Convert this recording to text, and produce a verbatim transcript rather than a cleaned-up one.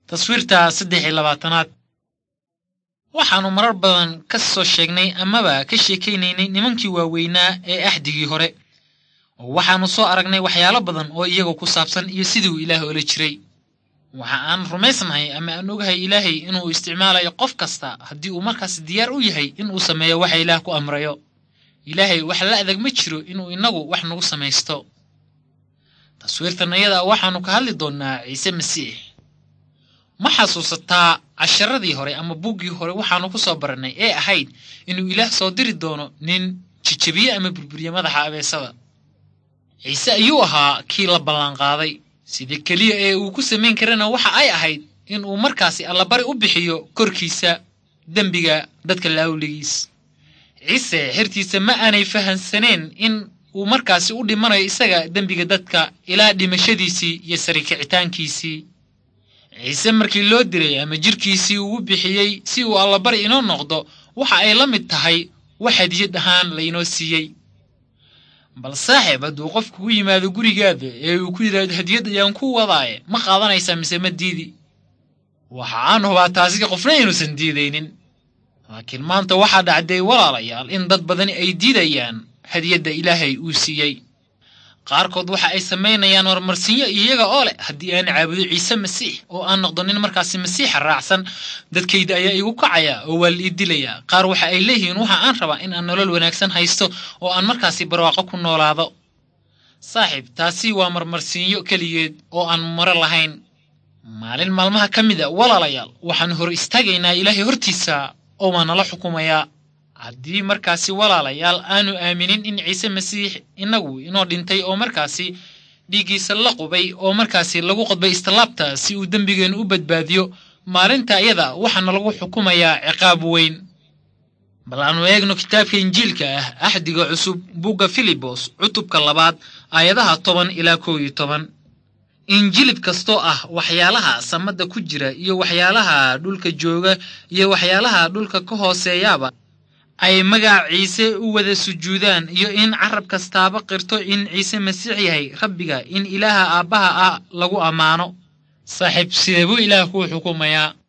taswiirta saddex iyo labaatanaad waxaanu marar badan ka soo sheegnay amaba ka sheekaynaynay nimankii waaweynaa ee axdigii hore oo waxaanu soo aragnay waxyaalo badan oo iyaga ku saabsan iyo sidii Ilaahay ula jiray. waxa aan rumaysnahay ama aan ogahay Ilaahay inuu isticmaalayo qof kasta haddii uu markaas diyaar u yahay inuu sameeyo waxa Ilaah ku amrayo. Ilaahay wax la adag ma jiro inuu inagu wax nagu samaysto. taswiirtan iyada waxaanu ka hadli doonaa Ciise Masiix. ma xasuusataa casharadii hore ama buuggii hore waxaanu ku soo baranay ee ahayd inuu Ilaah soo diri doono nin jijabiye ama burburiye madaxa abeesada. Ciise ayuu ahaa kii la ballan qaaday sidii kaliya ee uu ku sameyn karana waxa ay ahayd inuu markaasi alla bari u bixiyo korkiisa dambiga dadka laawligiis. Ciise xirtiisa ma aanay fahansaneen in uu markaasi u dhimanayo isaga dambiga dadka ilaa dhimashadiisii iyo sarikicitaankiisii. Ciise markii loo diray ama jirkiisii uu bixiyay si uu alla bari inoo noqdo waxa ay la mid tahay wax hadiyad ahaan la inoo siiyay. bal saaxiib hadduu qofku u yimaado gurigaada ee uu ku yiraahdo hadiyad ayaan ku wadaaye ma qaadanaysaa mise ma diidi? waxa aan hubaa taasi qofna inuusan diidaynin. laakiin maanta waxaa dhacday walaalayaal in dad badan ay diidayaan hadiyadda Ilaahay uu siiyay. qaarkood waxa ay sameynayaan warmarsiyo iyaga oo leh haddii aan caabudo Ciise Masiix oo aan noqdo nin markaasi Masiixa raacsan dadkayda ayaa igu kacaya oo waa la dilaya. qaar waxa ay leeyihiin waxa aan rabaa in aan nolol wanaagsan haysto oo aan markaasi barwaaqo ku noolaado. saaxiib taasi waa marmarsiyo kaliyeed oo aan maro lahayn. maalin maalmaha ka mid ah walaalayaal waxaan hor istaagaynaa Ilaahay hortiisa oo waan la xukumayaa. haddii markaasi walaalayaal aanu aaminin in Ciise Masiix inagu inoo dhintay oo markaasi dhiigiisa la qubay oo markaasi lagu qodbay istilaabta si uu dambigeenu u badbaadiyo, maalinta iyada waxaana lagu xukumayaa ciqaab weyn. bal aanu eegno kitaabka Injiilka ah axdiga cusub buugga Filibos cutubka labaad aayadaha toban ilaa kow iyo toban. injilib kastoo ah waxyaalaha samada ku jira iyo waxyaalaha dhulka jooga iyo waxyaalaha dhulka ka hooseeyaba ay magac Ciise u wada sujuudaan iyo in carab kastaaba qirto in Ciise Masiix yahay Rabbiga in Ilaaha Aabbaha ah lagu amaano. saaxiib sidee buu Ilaah ku xukumayaa?